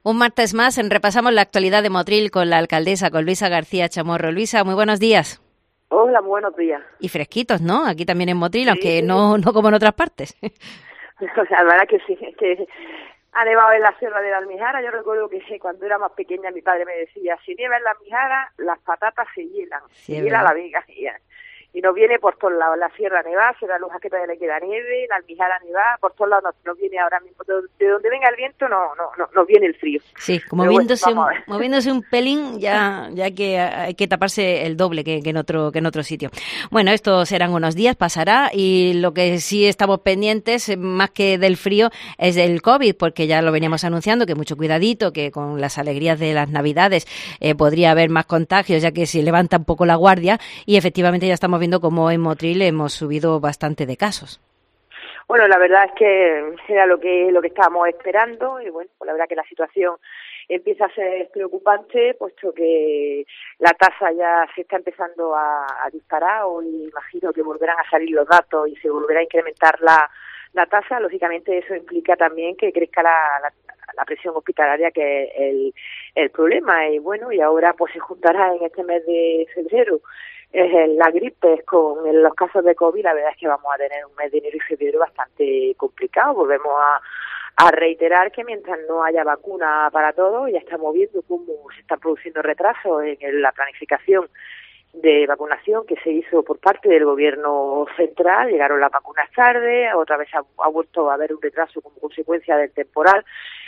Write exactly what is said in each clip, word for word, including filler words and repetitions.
Un martes más repasamos la actualidad de Motril con la alcaldesa, con Luisa García Chamorro. Luisa, muy buenos días. Hola, muy buenos días. Y fresquitos, ¿no? Aquí también en Motril, Sí, aunque sí. no no como en otras partes. O sea, la verdad que sí, es que ha nevado en la Sierra de la Almijara. Yo recuerdo que sí, cuando era más pequeña mi padre me decía, si nieva en la Almijara, las patatas se hielan, Sí, se es hiela verdad. la viga. Y, y nos viene por todos lados, la Sierra nevada, Sierra de los Jaquetas de la queda nieve, la Almijara nevada, por todos lados nos, nos viene ahora mismo. De, de donde venga el viento no no no nos viene el frío. Sí, como Pero bueno, moviéndose vamos a un, ver. moviéndose un pelín, ya ya que hay que taparse el doble que, que en otro que en otro sitio. Bueno, esto serán unos días, pasará, y lo que sí estamos pendientes, más que del frío, es del COVID, porque ya lo veníamos anunciando, que mucho cuidadito, que con las alegrías de las Navidades eh, podría haber más contagios, ya que se levanta un poco la guardia, y efectivamente ya estamos viendo cómo en Motril hemos subido bastante de casos. Bueno, la verdad es que era lo que lo que estábamos esperando y bueno, pues la verdad que la situación empieza a ser preocupante, puesto que la tasa ya se está empezando a, a disparar. Hoy imagino que volverán a salir los datos y se volverá a incrementar la, la tasa. Lógicamente eso implica también que crezca la, la, la presión hospitalaria, que es el, el problema. Y bueno, y ahora pues se juntará en este mes de febrero Eh, la gripe con los casos de COVID. La verdad es que vamos a tener un mes de enero y febrero bastante complicado. Volvemos a, a reiterar que mientras no haya vacuna para todos, ya estamos viendo cómo se están produciendo retrasos en la planificación de vacunación que se hizo por parte del gobierno central. Llegaron las vacunas tarde, otra vez ha, ha vuelto a haber un retraso como consecuencia del temporal.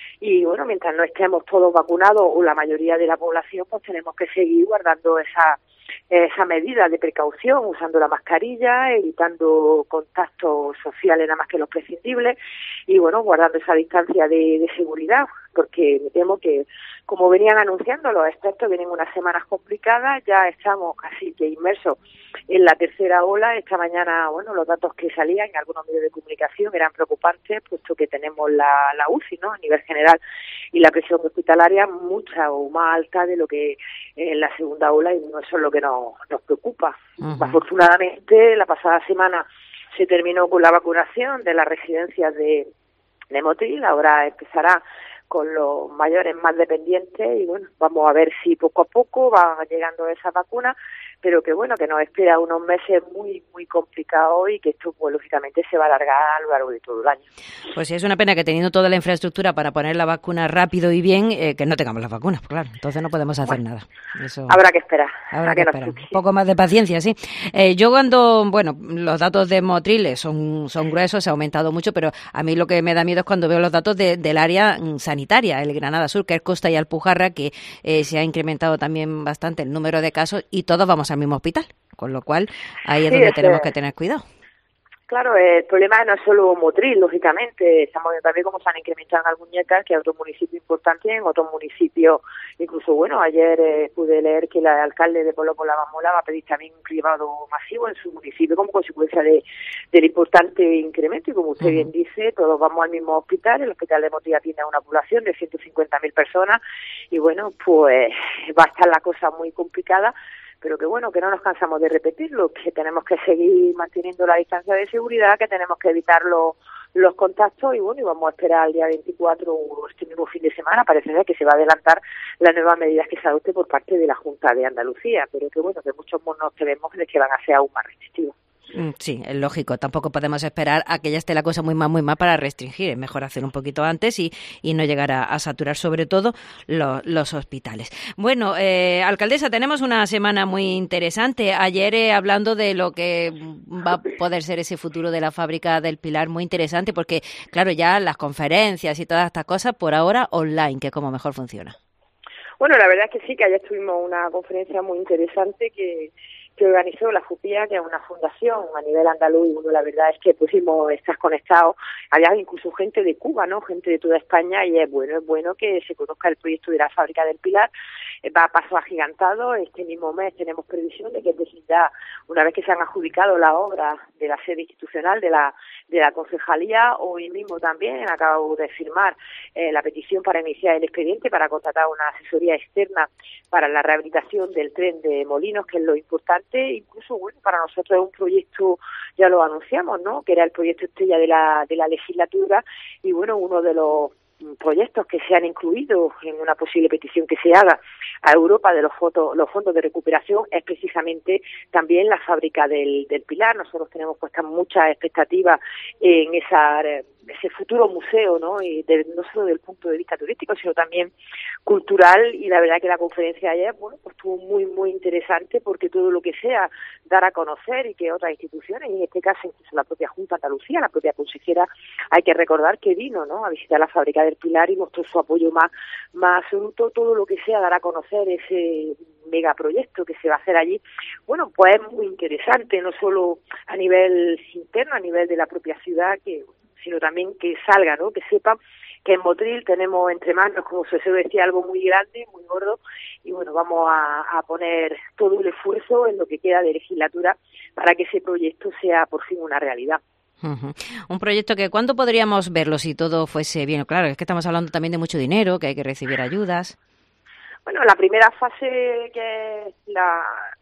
Y bueno, mientras no estemos todos vacunados o la mayoría de la población, pues tenemos que seguir guardando esa esa medida de precaución, usando la mascarilla, evitando contactos sociales nada más que los prescindibles y bueno, guardando esa distancia de, de seguridad, porque me temo que, como venían anunciando los expertos, vienen unas semanas complicadas. Ya estamos casi que inmersos en la tercera ola. Esta mañana, bueno, los datos que salían en algunos medios de comunicación eran preocupantes, puesto que tenemos la, la U C I, ¿no?, a nivel general, y la presión hospitalaria mucha o más alta de lo que en la segunda ola, y no eso es lo que nos, nos preocupa. Uh-huh. Afortunadamente, la pasada semana se terminó con la vacunación de las residencias de, de Motril. Ahora empezará con los mayores más dependientes y bueno, vamos a ver si poco a poco van llegando esas vacunas, pero que bueno, que nos espera unos meses muy muy complicados y que esto pues lógicamente se va a alargar a lo largo de todo el año. Pues sí, es una pena que teniendo toda la infraestructura para poner la vacuna rápido y bien, eh, que no tengamos las vacunas, pues claro, entonces no podemos hacer bueno, nada. Eso habrá que esperar. Habrá que, que esperar. Un poco más de paciencia, sí. Eh, yo cuando, bueno, los datos de Motril son, son gruesos, se ha aumentado mucho, pero a mí lo que me da miedo es cuando veo los datos de, del área sanitaria, el Granada Sur, que es Costa y Alpujarra, que eh, se ha incrementado también bastante el número de casos y todos vamos al mismo hospital, con lo cual ahí es sí, donde es tenemos que... que tener cuidado. Claro, el problema no es solo Motril, lógicamente. Estamos viendo también cómo se han incrementado en Almuñécar, que es otro municipio importante, en otros municipios. Incluso, bueno, ayer eh, pude leer que el alcalde de Pueblo por la Mamola va a pedir también un cribado masivo en su municipio como consecuencia de, del importante incremento. Y como usted uh-huh. bien dice, todos vamos al mismo hospital. El hospital de Motril tiene una población de ciento cincuenta mil personas. Y bueno, pues va a estar la cosa muy complicada, pero que bueno, que no nos cansamos de repetirlo, que tenemos que seguir manteniendo la distancia de seguridad, que tenemos que evitar los, los contactos y bueno, y vamos a esperar al día veinticuatro o este mismo fin de semana. Parece que se va a adelantar las nuevas medidas que se adopte por parte de la Junta de Andalucía, pero que bueno, que muchos monos tenemos de que van a ser aún más restrictivos. Sí, es lógico. Tampoco podemos esperar a que ya esté la cosa muy mal, muy mal para restringir. Es mejor hacer un poquito antes y, y no llegar a, a saturar, sobre todo, lo, los hospitales. Bueno, eh, alcaldesa, tenemos una semana muy interesante. Ayer, eh, hablando de lo que va a poder ser ese futuro de la fábrica del Pilar, muy interesante, porque, claro, ya las conferencias y todas estas cosas, por ahora, online, que es como mejor funciona. Bueno, la verdad es que sí, que ayer tuvimos una conferencia muy interesante que... que organizó la FUPIA, que es una fundación a nivel andaluz, y bueno, la verdad es que pusimos Estás Conectado. Había incluso gente de Cuba, ¿no?, gente de toda España, y es bueno, es bueno que se conozca el proyecto de la fábrica del Pilar. Va a paso agigantado. Este mismo mes tenemos previsión de que ya, una vez que se han adjudicado las obras de la sede institucional de la de la concejalía, hoy mismo también acabo de firmar eh, la petición para iniciar el expediente para contratar una asesoría externa para la rehabilitación del tren de Molinos, que es lo importante. Incluso, bueno, para nosotros es un proyecto, ya lo anunciamos, ¿no?, que era el proyecto estrella de la de la legislatura, y bueno, uno de los proyectos que se han incluido en una posible petición que se haga a Europa de los, fotos, los fondos de recuperación es precisamente también la fábrica del, del Pilar. Nosotros tenemos puestas muchas expectativas en esa, ese futuro museo, ¿no? Y de, no solo desde el punto de vista turístico, sino también cultural, y la verdad que la conferencia de ayer, bueno, pues estuvo muy, muy interesante, porque todo lo que sea dar a conocer y que otras instituciones, y en este caso incluso la propia Junta de Andalucía, la propia consejera, hay que recordar que vino, ¿no?, a visitar la fábrica del Pilar y mostró su apoyo más, más absoluto, todo lo que sea dar a conocer ese megaproyecto que se va a hacer allí. Bueno, pues es muy interesante, no solo a nivel interno, a nivel de la propia ciudad, que sino también que salga, ¿no?, que sepan que en Motril tenemos entre manos, como se decía, algo muy grande, muy gordo, y bueno, vamos a, a poner todo el esfuerzo en lo que queda de legislatura para que ese proyecto sea por fin una realidad. Uh-huh. Un proyecto que, ¿cuándo podríamos verlo si todo fuese bien? Claro, es que estamos hablando también de mucho dinero, que hay que recibir ayudas. Bueno, la primera fase, que es la,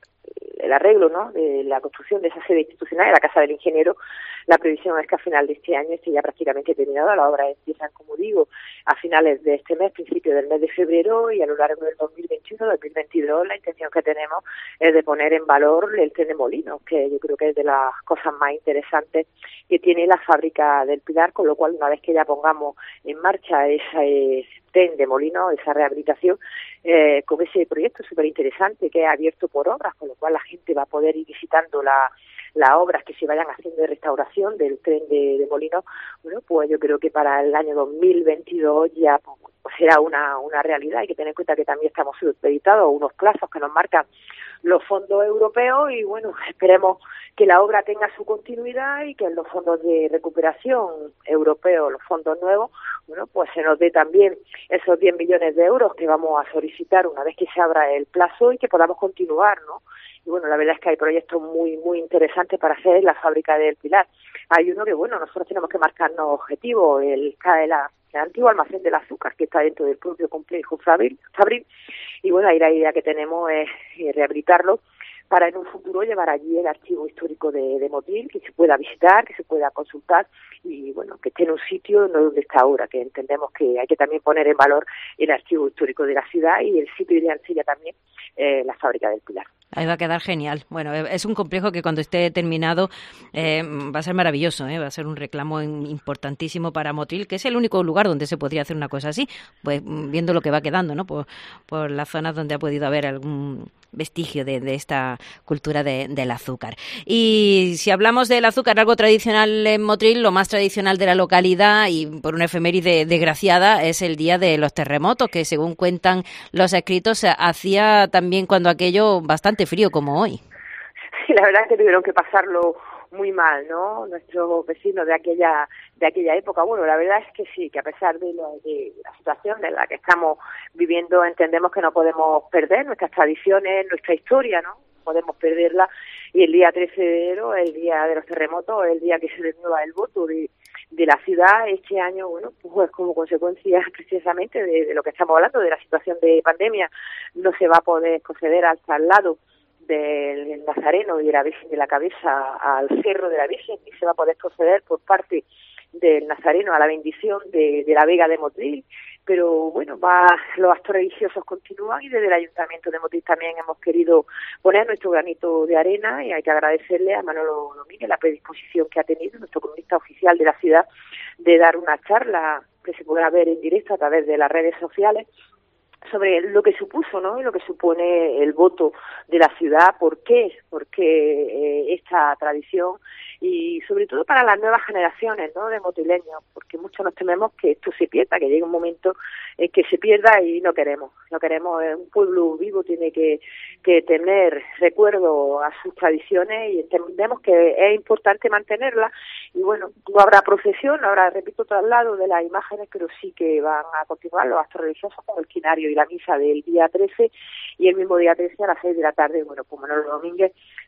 el arreglo, ¿no?, de la construcción de esa sede institucional de la Casa del Ingeniero, la previsión es que a final de este año esté ya prácticamente terminada. La obra empieza, como digo, a finales de este mes, principio del mes de febrero, y a lo largo del dos mil veintiuno, dos mil veintidós, la intención que tenemos es de poner en valor el tren de Molinos, que yo creo que es de las cosas más interesantes que tiene la fábrica del Pilar, con lo cual, una vez que ya pongamos en marcha ese tren de Molinos, esa rehabilitación, eh, con ese proyecto súper interesante que es abierto por obras, con lo cual la gente va a poder ir visitando la las obras que se vayan haciendo de restauración del tren de, de Molinos, bueno, pues yo creo que para el año dos mil veintidós ya pues, será una, una realidad. Hay que tener en cuenta que también estamos supeditados a unos plazos que nos marcan los fondos europeos, y bueno, esperemos que la obra tenga su continuidad y que en los fondos de recuperación europeos, los fondos nuevos, bueno, pues se nos dé también esos diez millones de euros que vamos a solicitar una vez que se abra el plazo y que podamos continuar, ¿no? Y bueno, la verdad es que hay proyectos muy, muy interesantes para hacer en la fábrica del Pilar. Hay uno que, bueno, nosotros tenemos que marcarnos objetivos, el, el, el antiguo almacén del azúcar, que está dentro del propio complejo Fabril, Fabril. Y bueno, ahí la idea que tenemos es eh, rehabilitarlo para en un futuro llevar allí el archivo histórico de, de Motril, que se pueda visitar, que se pueda consultar, y bueno, que esté en un sitio no donde está ahora, que entendemos que hay que también poner en valor el archivo histórico de la ciudad, y el sitio ideal sería también eh, la fábrica del Pilar. Ahí va a quedar genial. Bueno, es un complejo que cuando esté terminado eh, va a ser maravilloso, ¿eh? Va a ser un reclamo importantísimo para Motril, que es el único lugar donde se podría hacer una cosa así, pues viendo lo que va quedando, ¿no? Por, por las zonas donde ha podido haber algún vestigio de, de esta cultura de, del azúcar. Y si hablamos del azúcar, algo tradicional en Motril, lo más tradicional de la localidad, y por una efeméride desgraciada, es el día de los terremotos, que según cuentan los escritos, hacía también cuando aquello bastante frío como hoy. Sí, la verdad es que tuvieron que pasarlo muy mal, ¿no?, nuestros vecinos de aquella de aquella época. Bueno, la verdad es que sí, que a pesar de, lo, de la situación en la que estamos viviendo, entendemos que no podemos perder nuestras tradiciones, nuestra historia, ¿no? Podemos perderla, y el día trece de enero, el día de los terremotos, el día que se renueva el voto de, de la ciudad. Este año, bueno, pues como consecuencia precisamente de, de lo que estamos hablando, de la situación de pandemia, no se va a poder proceder al traslado del Nazareno y de la Virgen de la Cabeza al Cerro de la Virgen, y se va a poder proceder por parte del Nazareno a la bendición de, de la Vega de Motril. Pero bueno, va, los actos religiosos continúan, y desde el Ayuntamiento de Motril también hemos querido poner nuestro granito de arena, y hay que agradecerle a Manolo Domínguez la predisposición que ha tenido, nuestro cronista oficial de la ciudad, de dar una charla que se podrá ver en directo a través de las redes sociales sobre lo que supuso, ¿no?, y lo que supone el voto de la ciudad, por qué, por qué eh, esta tradición, y sobre todo para las nuevas generaciones, ¿no?, de motrileños, porque muchos nos tememos que esto se pierda, que llegue un momento en que se pierda, y no queremos, no queremos. Un pueblo vivo tiene que, que tener recuerdo a sus tradiciones, y entendemos que es importante mantenerlas. Y bueno, no habrá procesión, no habrá, repito, traslado de las imágenes, pero sí que van a continuar los actos religiosos con el quinario y la misa del día trece, y el mismo día trece a las seis de la tarde, bueno, pues Manolo Domínguez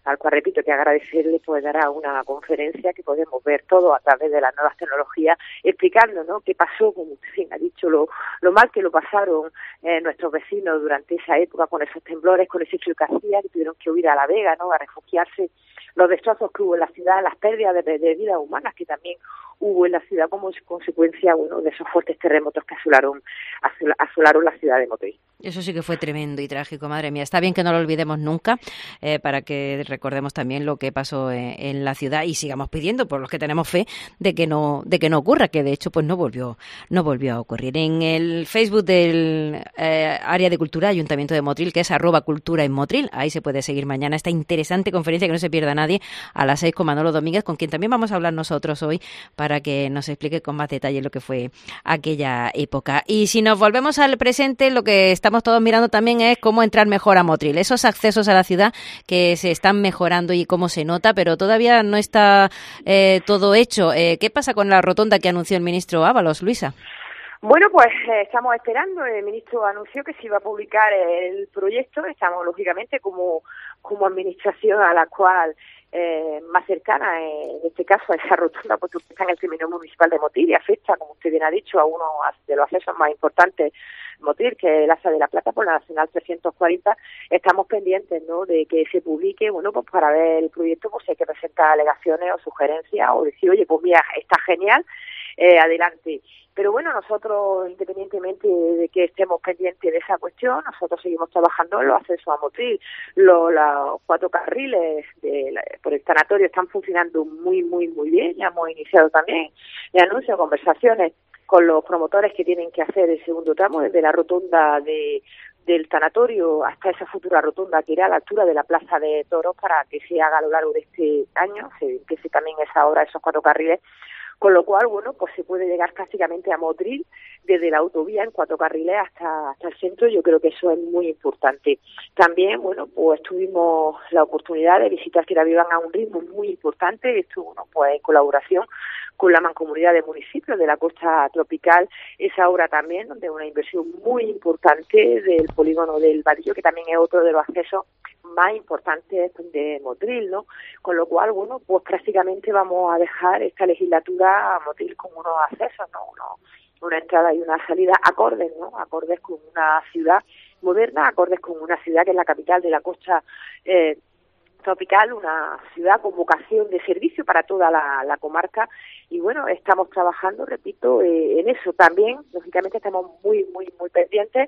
al cual repito que agradecerle, pues dará una conferencia que podemos ver todo a través de las nuevas tecnologías, explicando, ¿no?, qué pasó, como usted ha dicho, lo, lo mal que lo pasaron eh, nuestros vecinos durante esa época con esos temblores, con ese frío que hacía, que tuvieron que huir a La Vega, ¿no?, a refugiarse, los destrozos que hubo en la ciudad, las pérdidas de, de vidas humanas que también hubo en la ciudad como consecuencia, bueno, de esos fuertes terremotos que asolaron, asolaron la ciudad de Motril. Eso sí que fue tremendo y trágico, madre mía. Está bien que no lo olvidemos nunca, eh, para que recordemos también lo que pasó en, en la ciudad y sigamos pidiendo, por los que tenemos fe, de que no de que no ocurra, que de hecho pues no volvió no volvió a ocurrir. En el Facebook del eh, Área de Cultura Ayuntamiento de Motril, que es arroba cultura en Motril, ahí se puede seguir mañana esta interesante conferencia que no se pierda nadie a las seis con Manolo Domínguez, con quien también vamos a hablar nosotros hoy para que nos explique con más detalle lo que fue aquella época. Y si nos volvemos al presente, lo que estamos todos mirando también es cómo entrar mejor a Motril, esos accesos a la ciudad que se están mejorando y cómo se nota, pero todavía no está eh, todo hecho. Eh, ¿Qué pasa con la rotonda que anunció el ministro Ábalos, Luisa? Bueno, pues eh, estamos esperando. El ministro anunció que se iba a publicar el proyecto. Estamos, lógicamente, como, como administración a la cual eh, más cercana, eh, en este caso, a esa rotonda, puesto que está en el término municipal de Motril y afecta, como usted bien ha dicho, a uno de los accesos más importantes Motril, que es el Asa de la Plata por la Nacional trescientos cuarenta. Estamos pendientes, ¿no?, de que se publique, bueno, pues para ver el proyecto, pues si hay que presentar alegaciones o sugerencias o decir, oye, pues mira, está genial, eh, adelante. Pero bueno, nosotros, independientemente de que estemos pendientes de esa cuestión, nosotros seguimos trabajando en los accesos a Motril. Los, los cuatro carriles de la, por el tanatorio están funcionando muy, muy, muy bien. Ya hemos iniciado también el anuncio, conversaciones con los promotores que tienen que hacer el segundo tramo desde la rotonda de del tanatorio hasta esa futura rotonda que irá a la altura de la Plaza de Toros para que se haga a lo largo de este año, se empiece también esa obra, esos cuatro carriles. Con lo cual, bueno, pues se puede llegar prácticamente a Motril desde la autovía en cuatro carriles hasta, hasta el centro. Yo creo que eso es muy importante. También, bueno, pues tuvimos la oportunidad de visitar que la vivan a un ritmo muy importante. Esto, bueno, pues en colaboración con la Mancomunidad de Municipios de la Costa Tropical, esa obra también, donde una inversión muy importante del polígono del Vadillo, que también es otro de los accesos más importantes de Motril, ¿no? Con lo cual, bueno, pues prácticamente vamos a dejar esta legislatura a Motril con unos accesos, ¿no? Uno, una entrada y una salida acordes, ¿no? Acordes con una ciudad moderna, acordes con una ciudad que es la capital de la costa eh, tropical, una ciudad con vocación de servicio para toda la, la comarca. Y bueno, estamos trabajando, repito, eh, en eso también. Lógicamente estamos muy, muy, muy pendientes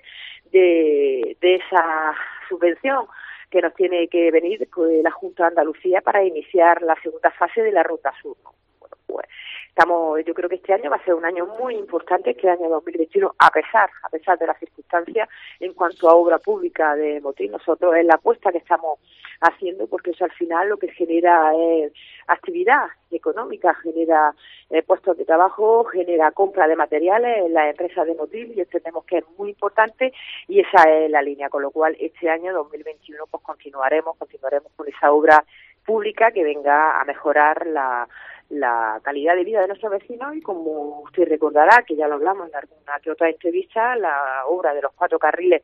de, de esa subvención que nos tiene que venir de la Junta de Andalucía para iniciar la segunda fase de la Ruta Sur, ¿no? Bueno, pues estamos, yo creo que este año va a ser un año muy importante, este año dos mil veintiuno, a pesar, a pesar de las circunstancias en cuanto a obra pública de Motril. Nosotros es la apuesta que estamos haciendo, porque eso al final lo que genera es actividad económica, genera eh, puestos de trabajo, genera compra de materiales en las empresas de Motril, y entendemos que es muy importante, y esa es la línea, con lo cual este año dos mil veintiuno pues continuaremos, continuaremos con esa obra pública que venga a mejorar la la calidad de vida de nuestros vecinos. Y como usted recordará, que ya lo hablamos en alguna que otra entrevista, la obra de los cuatro carriles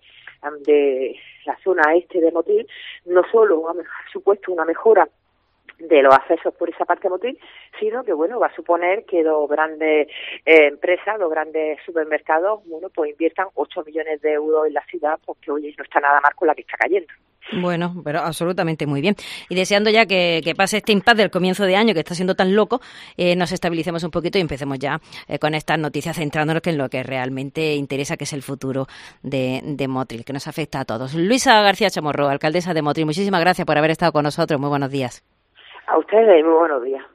de la zona este de Motril no solo ha supuesto una mejora de los accesos por esa parte de Motril, sino que bueno, va a suponer que dos grandes eh, empresas, dos grandes supermercados, bueno, pues inviertan ocho millones de euros en la ciudad, porque oye, no está nada mal con la que está cayendo. Bueno, pero absolutamente muy bien. Y deseando ya que, que pase este impasse del comienzo de año, que está siendo tan loco, eh, nos estabilicemos un poquito y empecemos ya eh, con estas noticias, centrándonos en lo que realmente interesa, que es el futuro de, de Motril, que nos afecta a todos. Luisa García Chamorro, alcaldesa de Motril, muchísimas gracias por haber estado con nosotros. Muy buenos días. A ustedes, muy buenos días.